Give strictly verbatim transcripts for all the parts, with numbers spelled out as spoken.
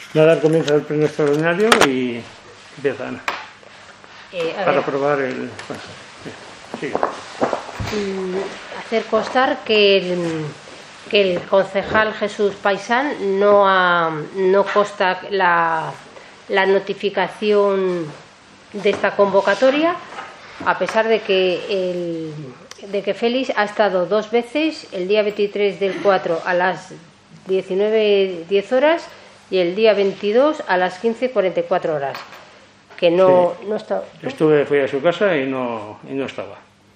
Nada, comienza el pleno extraordinario y empieza Ana. Eh, para ver, aprobar el... Bueno, sí, sigue. Hacer constar que el, que el concejal Jesús Paisán no, ha, no consta la, la notificación de esta convocatoria, a pesar de que, el, de que Félix ha estado dos veces, el día veintitrés del cuatro a las diecinueve diez horas y el día veintidós a las quince cuarenta y cuatro horas. Que no, Sí. no está. Estuve, fui a su casa y no, y no estaba.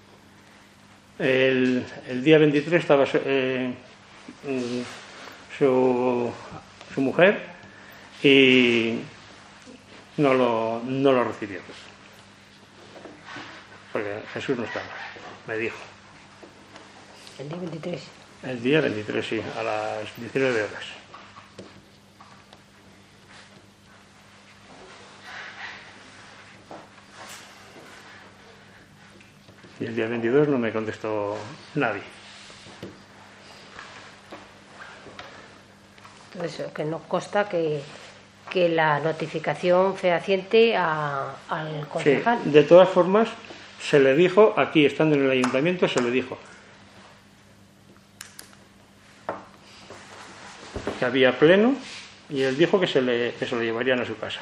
El, el día veintitrés estaba eh, su, su mujer y no lo, no lo recibió. Porque Jesús no estaba, me dijo. El día veintitrés. El día veintitrés, sí, a las diecinueve horas. Y el día veintidós no me contestó nadie. Entonces, que no consta que, que la notificación fehaciente a, al concejal. Sí, de todas formas, se le dijo, aquí estando en el ayuntamiento, se le dijo que había pleno y él dijo que se, le, que se lo llevarían a su casa.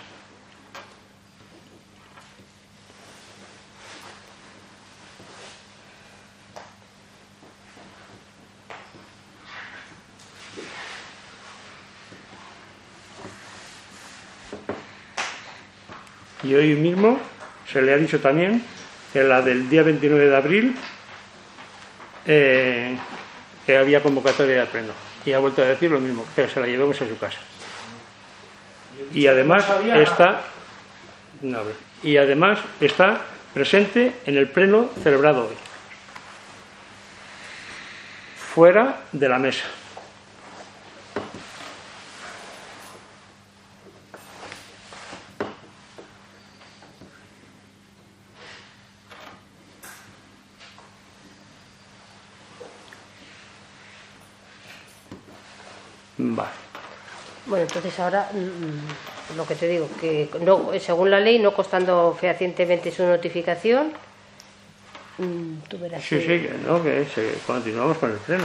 Y hoy mismo se le ha dicho también que la del día veintinueve de abril eh, que había convocatoria de pleno. Y ha vuelto a decir lo mismo, que se la llevemos a su casa. Y además está, no, y además está presente en el pleno celebrado hoy, fuera de la mesa. Vale. Bueno, entonces ahora mmm, lo que te digo, que no, según la ley, no constando fehacientemente su notificación, mmm, tú verás. Sí, que... sí, que no, que se, continuamos con el pleno.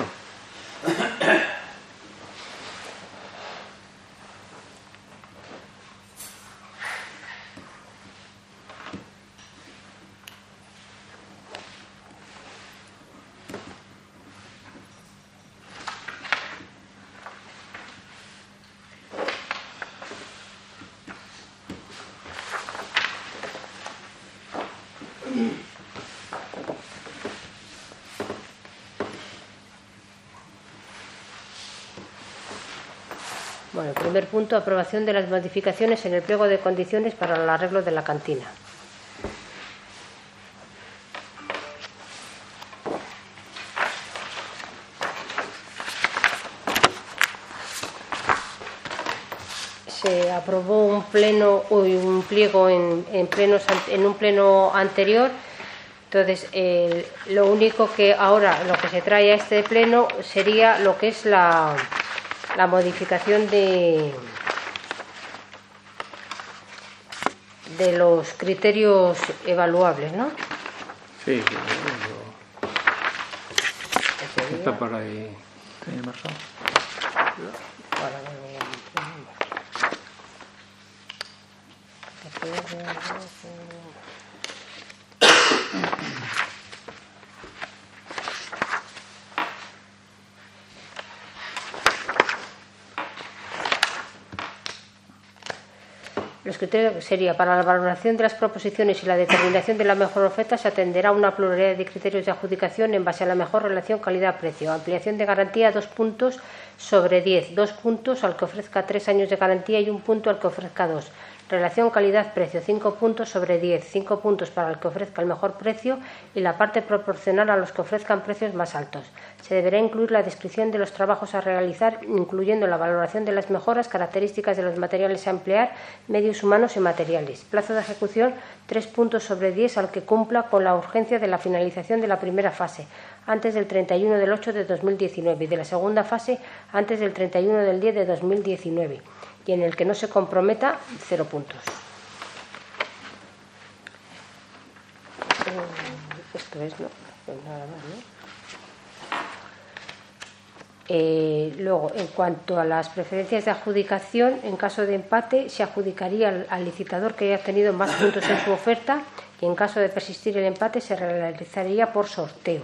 Bueno, primer punto, aprobación de las modificaciones en el pliego de condiciones para el arreglo de la cantina. Se aprobó un pleno uy, un pliego en, en, plenos, en un pleno anterior. Entonces, eh, lo único que ahora lo que se trae a este pleno sería lo que es la, la modificación de, de los criterios evaluables, ¿no? Sí, sí, sí. Está por ahí. ¿Tiene marcado? No, ahora no. Los criterios sería para la valoración de las proposiciones y la determinación de la mejor oferta se atenderá a una pluralidad de criterios de adjudicación en base a la mejor relación calidad-precio. Ampliación de garantía dos puntos sobre diez, dos puntos al que ofrezca tres años de garantía y un punto al que ofrezca dos. Relación calidad-precio, cinco puntos sobre diez, cinco puntos para el que ofrezca el mejor precio y la parte proporcional a los que ofrezcan precios más altos. Se deberá incluir la descripción de los trabajos a realizar, incluyendo la valoración de las mejoras, características de los materiales a emplear, medios humanos y materiales. Plazo de ejecución, tres puntos sobre diez al que cumpla con la urgencia de la finalización de la primera fase, antes del treinta y uno del ocho de dos mil diecinueve y de la segunda fase, antes del treinta y uno del diez de dos mil diecinueve. y en el que no se comprometa, cero puntos. Esto es, ¿no? Pues nada más, ¿no? Eh, luego, en cuanto a las preferencias de adjudicación, en caso de empate se adjudicaría al, al licitador que haya obtenido más puntos en su oferta, y en caso de persistir el empate se realizaría por sorteo.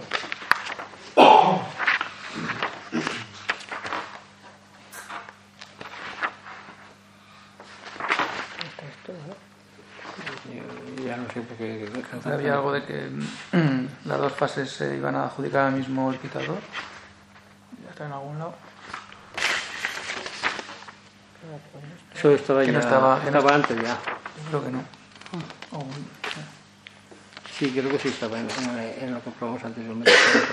Ya no sé por qué. Había algo de que las dos fases se iban a adjudicar al mismo licitador. Ya está en algún lado. Eso estaba que ya. No estaba, estaba no antes ya. Creo que no. Oh, sí, creo que sí estaba en, en, en lo que probamos anteriormente.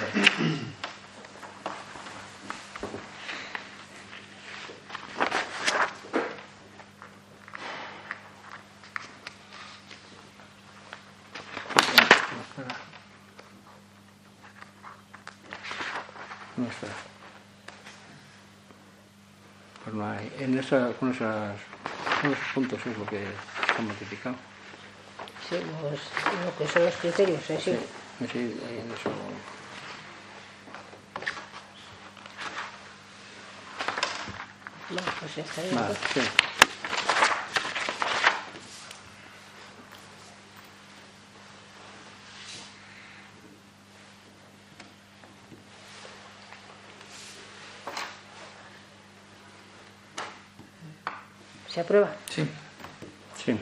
No está. Pues no hay. En esa, con, esas, con esos puntos es lo que está modificado. Sí, los, lo que son los criterios, ¿eh? Sí. Sí, sí, en eso. Bueno, pues ya está bien. Vale, sí. ¿Se aprueba? Sí. Sí.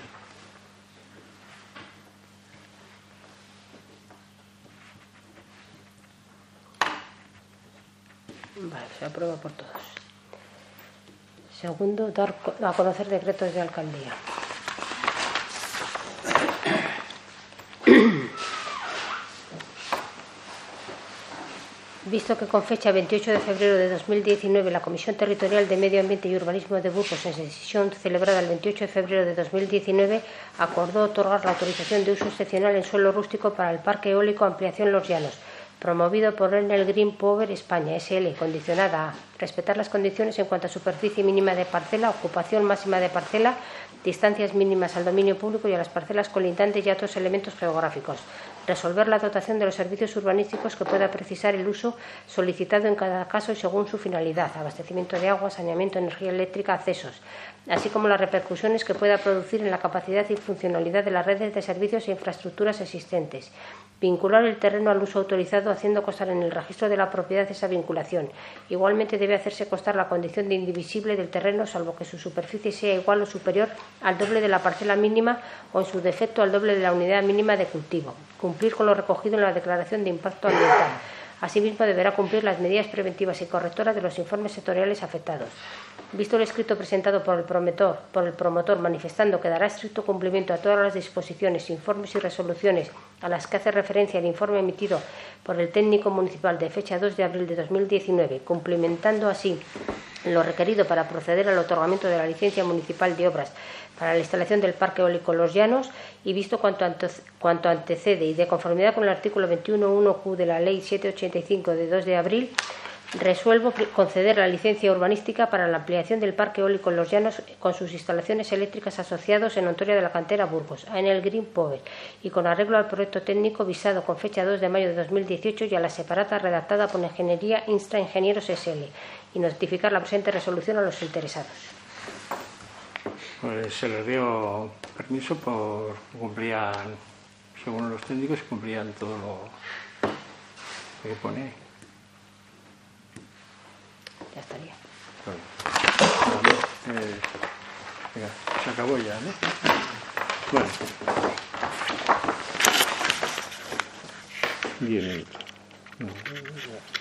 Vale, se aprueba por todos. Segundo, dar a conocer decretos de alcaldía. Visto que con fecha veintiocho de febrero de dos mil diecinueve la Comisión Territorial de Medio Ambiente y Urbanismo de Burgos, en decisión celebrada el veintiocho de febrero de dos mil diecinueve, acordó otorgar la autorización de uso excepcional en suelo rústico para el Parque Eólico Ampliación Los Llanos, promovido por Enel Green Power España S L, condicionada a respetar las condiciones en cuanto a superficie mínima de parcela, ocupación máxima de parcela, distancias mínimas al dominio público y a las parcelas colindantes y a otros elementos geográficos. Resolver la dotación de los servicios urbanísticos que pueda precisar el uso solicitado en cada caso y según su finalidad, abastecimiento de agua, saneamiento, energía eléctrica, accesos, así como las repercusiones que pueda producir en la capacidad y funcionalidad de las redes de servicios e infraestructuras existentes. Vincular el terreno al uso autorizado haciendo constar en el registro de la propiedad esa vinculación. Igualmente debe hacerse constar la condición de indivisible del terreno salvo que su superficie sea igual o superior al doble de la parcela mínima o en su defecto al doble de la unidad mínima de cultivo. Cumplir con lo recogido en la declaración de impacto ambiental. Asimismo, deberá cumplir las medidas preventivas y correctoras de los informes sectoriales afectados. Visto el escrito presentado por el promotor, por el promotor manifestando que dará estricto cumplimiento a todas las disposiciones, informes y resoluciones a las que hace referencia el informe emitido por el técnico municipal de fecha dos de abril de dos mil diecinueve, cumplimentando así lo requerido para proceder al otorgamiento de la licencia municipal de obras para la instalación del Parque Eólico Los Llanos y visto cuanto, ante, cuanto antecede y de conformidad con el artículo veintiuno punto uno Q de la Ley setecientos ochenta y cinco de dos de abril, resuelvo conceder la licencia urbanística para la ampliación del Parque Eólico Los Llanos con sus instalaciones eléctricas asociados en Ontoria de la Cantera, Burgos, a Enel Green Power, y con arreglo al proyecto técnico visado con fecha dos de mayo de dos mil dieciocho y a la separata redactada por Ingeniería Instra Ingenieros S L, y notificar la presente resolución a los interesados. Pues se les dio permiso por cumplían, según los técnicos, cumplían todo lo que pone ahí. Ya estaría. Bueno, eh, venga, se acabó ya, ¿no? Bueno. Bien.